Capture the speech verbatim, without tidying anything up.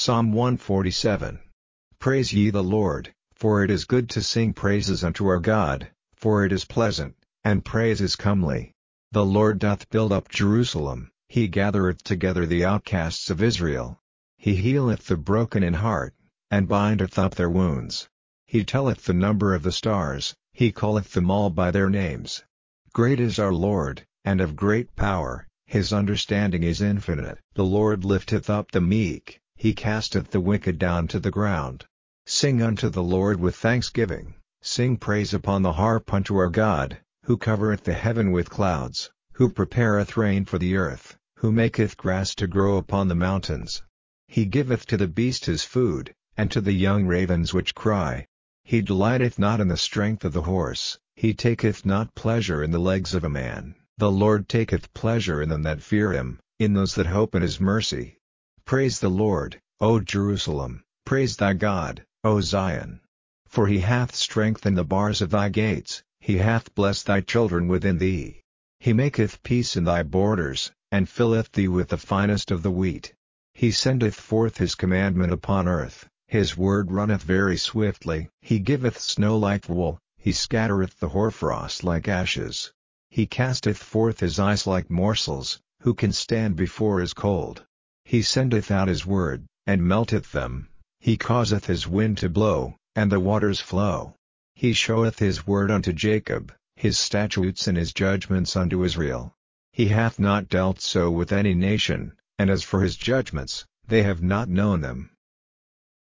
Psalm one forty-seven. Praise ye the Lord, for it is good to sing praises unto our God, for it is pleasant, and praise is comely. The Lord doth build up Jerusalem, he gathereth together the outcasts of Israel. He healeth the broken in heart, and bindeth up their wounds. He telleth the number of the stars, he calleth them all by their names. Great is our Lord, and of great power, his understanding is infinite. The Lord lifteth up the meek, he casteth the wicked down to the ground. Sing unto the Lord with thanksgiving, sing praise upon the harp unto our God, who covereth the heaven with clouds, who prepareth rain for the earth, who maketh grass to grow upon the mountains. He giveth to the beast his food, and to the young ravens which cry. He delighteth not in the strength of the horse, he taketh not pleasure in the legs of a man. The Lord taketh pleasure in them that fear him, in those that hope in his mercy. Praise the Lord, O Jerusalem, praise thy God, O Zion. For he hath strengthened the bars of thy gates, he hath blessed thy children within thee. He maketh peace in thy borders, and filleth thee with the finest of the wheat. He sendeth forth his commandment upon earth, his word runneth very swiftly. He giveth snow like wool, he scattereth the hoarfrost like ashes. He casteth forth his ice like morsels, who can stand before his cold? He sendeth out his word, and melteth them. He causeth his wind to blow, and the waters flow. He showeth his word unto Jacob, his statutes and his judgments unto Israel. He hath not dealt so with any nation, and as for his judgments, they have not known them.